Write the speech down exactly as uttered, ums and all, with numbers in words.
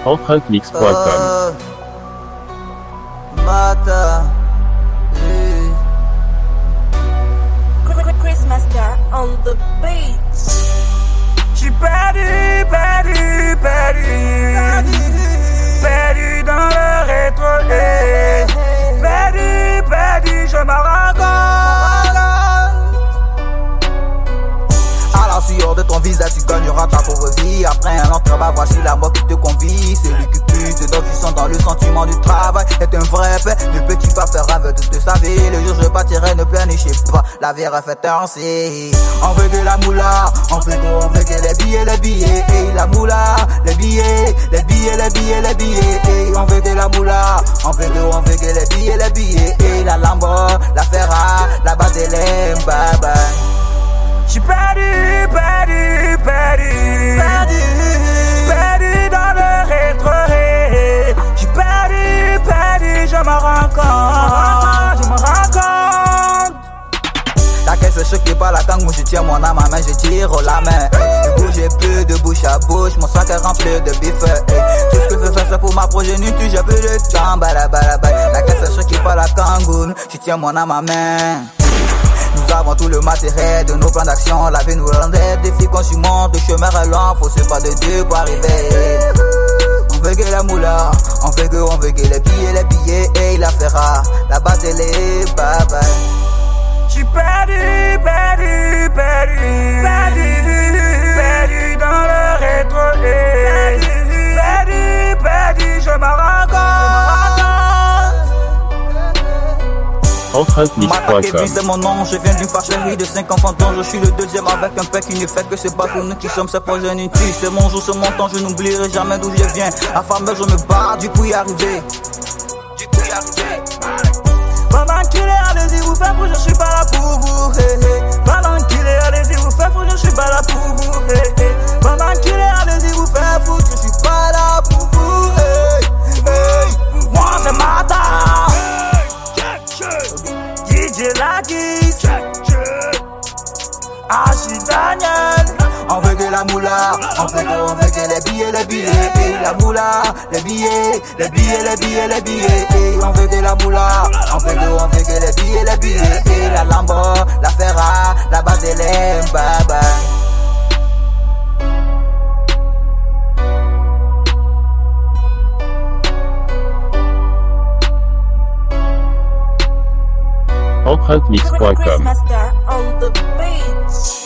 empreinte mix point com. Mata. Chris Master on the beat. J'suis perdu, perdu, perdu, perdu dans le rétro. eh. Perdu, perdu, je me rends compte. À la sueur de ton visage, tu gagneras ta pauvre vie. Après un long travail, voici la mort qui te convie. Celui qui pue dedans, qui sont dans le sentiment du travail. Est un vrai paix, ne peux-tu pas faire rêve de toute sa vie. Le jour je partirai, ne pleurnichez pas, la vie est faite ainsi. On veut que la moula, on veut que, on veut que les billets, les billets. Et la moula, les billets, les billets, les billets, les billets. Et on veut que la moula, on veut que, on veut que les billets, les billets. Et la Lambo, la Ferrari, la Batelem, bye bye. J'suis perdu, perdu, perdu, perdu, perdu dans le rétro. J'suis perdu, perdu, je me rends compte, je me rends compte. La caisse se choque par la tangue, moi je tiens mon âme à main, je tire la main. Du coup j'ai plus de bouche à bouche, mon sac est rempli de bif. Tout ce que je fais c'est pour ma progéniture, j'ai plus de temps, balabalabal. La caisse se choque par la tangue, je tiens mon âme à main. Nous avons tout le matériel de nos plans d'action. La vie nous rend des défis consumants. Le chemin est long, faut se pas de deux pour arriver. On veut que la moula, on veut que, on veut que les billets, les billets. Et la Ferrari, la Batelem, bye bye. J'suis perdu, perdu, perdu, perdu, perdu dans le rétro. Perdu, perdu, perdu, je me rends compte. empreinte mix point com. C'est mon nom, je viens d'une fâcherie de cinq enfants dont je suis le deuxième avec un père qui ne fait que c'est pas pour nous qui sommes ses progénitures. C'est mon jour, c'est mon temps, je n'oublierai jamais d'où je viens. Affamé, je me bats, du coup y arriver. Du coup y arriver. Pendant qu'il est, allez-y, vous faites pour je suis pas là pour vous. Hey, hey. Pendant qu'il est, allez-y, vous faites pour je suis pas là pour vous. Hey, hey. Pendant qu'il est, allez-y, vous faites pour je suis pas là pour vous. Hey, hey. Moi c'est Mata. D J Lakis, Archie Daniel. On veut que la moula, on veut que, on veut que les billets, les billets. Et la moula, les billets, les billets, les billets, les billets. Et on veut que la moula, on veut que, on veut que les billets, les billets. Et la Lambo, la Ferrari, la Batelem, bye bye. empreinte mix point com. Chris Master on the beat.